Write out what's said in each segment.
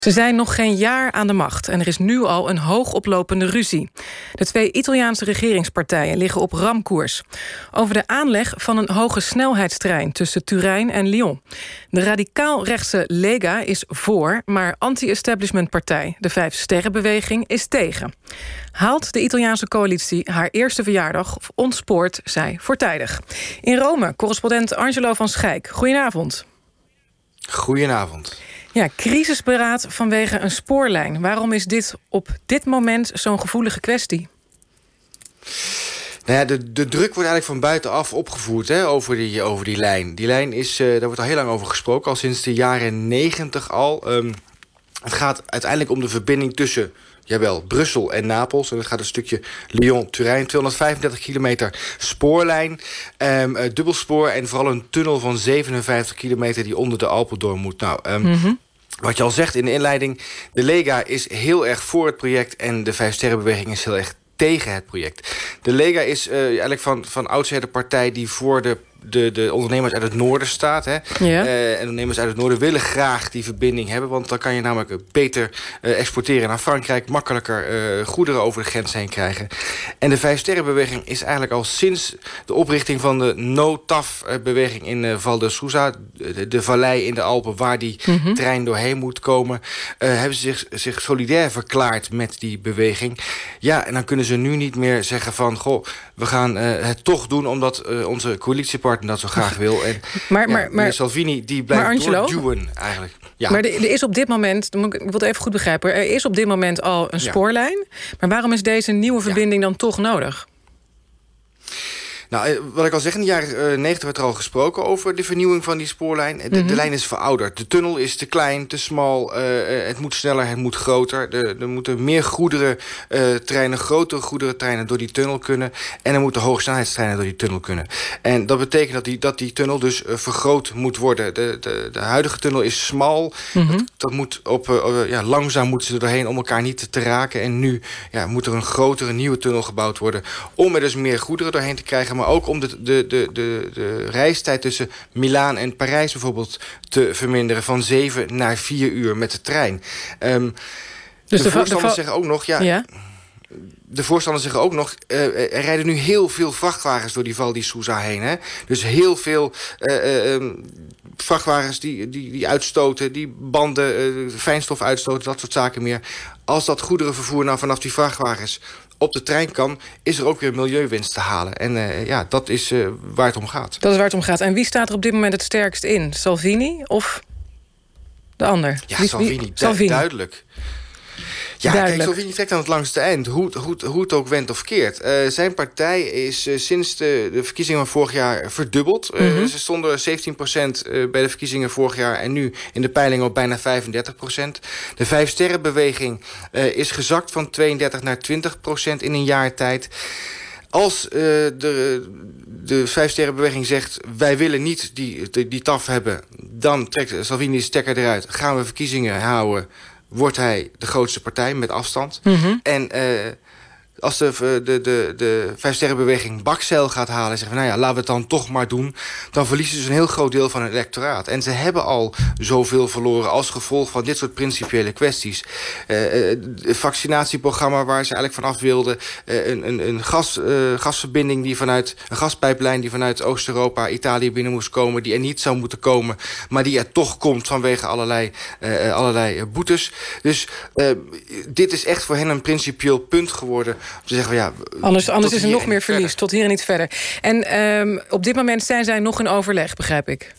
Ze zijn nog geen jaar aan de macht en er is nu al een hoogoplopende ruzie. De twee Italiaanse regeringspartijen liggen op ramkoers over de aanleg van een hoge snelheidstrein tussen Turijn en Lyon. De radicaal-rechtse Lega is voor, maar anti-establishmentpartij, de Vijf Sterrenbeweging, is tegen. Haalt de Italiaanse coalitie haar eerste verjaardag of ontspoort zij voortijdig? In Rome, correspondent Angelo van Schijk. Goedenavond. Goedenavond. Ja, crisisberaad vanwege een spoorlijn. Waarom is dit op dit moment zo'n gevoelige kwestie? Nou ja, de druk wordt eigenlijk van buitenaf opgevoerd over die lijn. Die lijn is, daar wordt al heel lang over gesproken, al sinds de jaren 90 al. Het gaat uiteindelijk om de verbinding tussen Brussel en Napels. En het gaat een stukje Lyon-Turijn. 235 kilometer spoorlijn. Dubbelspoor en vooral een tunnel van 57 kilometer die onder de Alpen door moet. Wat je al zegt in de inleiding, de Lega is heel erg voor het project en de Vijf Sterrenbeweging is heel erg tegen het project. De Lega is eigenlijk van oudsher de partij die voor de ondernemers uit het noorden staat. Hè? Ja. En ondernemers uit het noorden willen graag die verbinding hebben, want dan kan je namelijk beter exporteren naar Frankrijk, makkelijker goederen over de grens heen krijgen. En de Vijf Sterrenbeweging is eigenlijk al sinds de oprichting van de No-TAF-beweging in Val de Susa, de vallei in de Alpen waar die trein doorheen moet komen, hebben ze zich solidair verklaard met die beweging. Ja, en dan kunnen ze nu niet meer zeggen van, goh, we gaan het toch doen omdat onze coalitiepartner dat zo graag wil. En meneer Salvini die blijft doorduwen eigenlijk. Ja. Maar er is op dit moment, ik wil het even goed begrijpen, er is op dit moment al een spoorlijn. Maar waarom is deze nieuwe verbinding dan toch nodig? Nou, wat ik al zeg, in de jaren 90 werd er al gesproken over de vernieuwing van die spoorlijn. De lijn is verouderd. De tunnel is te klein, te smal. Het moet sneller, het moet groter. Er moeten meer goederentreinen, grotere goederentreinen door die tunnel kunnen. En er moeten hogesnelheidstreinen door die tunnel kunnen. En dat betekent dat die tunnel dus vergroot moet worden. De huidige tunnel is smal. Dat moet langzaam moeten ze er doorheen om elkaar niet te raken. En nu moet er een grotere, nieuwe tunnel gebouwd worden om er dus meer goederen doorheen te krijgen, maar ook om de reistijd tussen Milaan en Parijs bijvoorbeeld te verminderen van 7 naar 4 uur met de trein. Dus de voorstanders zeggen ook nog, de voorstanders zeggen ook nog, er rijden nu heel veel vrachtwagens door die Val di Susa heen. Hè? Dus heel veel vrachtwagens die uitstoten, die banden, fijnstof uitstoten, dat soort zaken meer. Als dat goederenvervoer nou vanaf die vrachtwagens op de trein kan, is er ook weer milieuwinst te halen. En dat is waar het om gaat. Dat is waar het om gaat. En wie staat er op dit moment het sterkst in? Salvini of de ander? Ja, Salvini. Duidelijk. Ja, kijk, Salvini trekt aan het langste eind. Hoe het ook went of keert. Zijn partij is sinds de verkiezingen van vorig jaar verdubbeld. Ze stonden 17% bij de verkiezingen vorig jaar en nu in de peiling op bijna 35%. De Vijf Sterrenbeweging is gezakt van 32 naar 20% in een jaar tijd. Als de Vijf Sterrenbeweging zegt, wij willen niet die TAF hebben, dan trekt Salvini de stekker eruit. Gaan we verkiezingen houden, wordt hij de grootste partij met afstand. En als de Vijf Sterrenbeweging bakzeil gaat halen en zeggen, laten we het dan toch maar doen, dan verliezen ze een heel groot deel van het electoraat. En ze hebben al zoveel verloren als gevolg van dit soort principiële kwesties. Het vaccinatieprogramma waar ze eigenlijk vanaf wilden, een gasverbinding een gaspijplijn die vanuit Oost-Europa, Italië binnen moest komen, die er niet zou moeten komen, maar die er toch komt vanwege allerlei boetes. Dus dit is echt voor hen een principieel punt geworden. Te zeggen anders is er nog meer verlies, tot hier en niet verder. En op dit moment zijn zij nog in overleg, begrijp ik.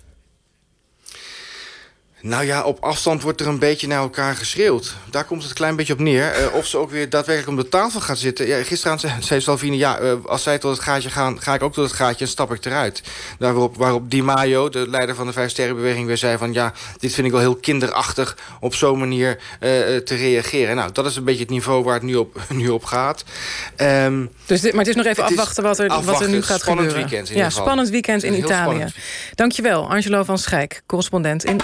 Nou ja, op afstand wordt er een beetje naar elkaar geschreeuwd. Daar komt het een klein beetje op neer. Of ze ook weer daadwerkelijk om de tafel gaat zitten. Ja, gisteravond zei Salvini, als zij tot het gaatje gaan, ga ik ook tot het gaatje en stap ik eruit. Waarop Di Maio, de leider van de Vijf Sterrenbeweging, weer zei van dit vind ik wel heel kinderachtig op zo'n manier te reageren. Nou, dat is een beetje het niveau waar het nu op gaat. Maar het is nog even afwachten wat er nu gaat gebeuren. Spannend weekend in ieder geval. Spannend weekend in Italië. Dankjewel, Angelo van Schijk, correspondent in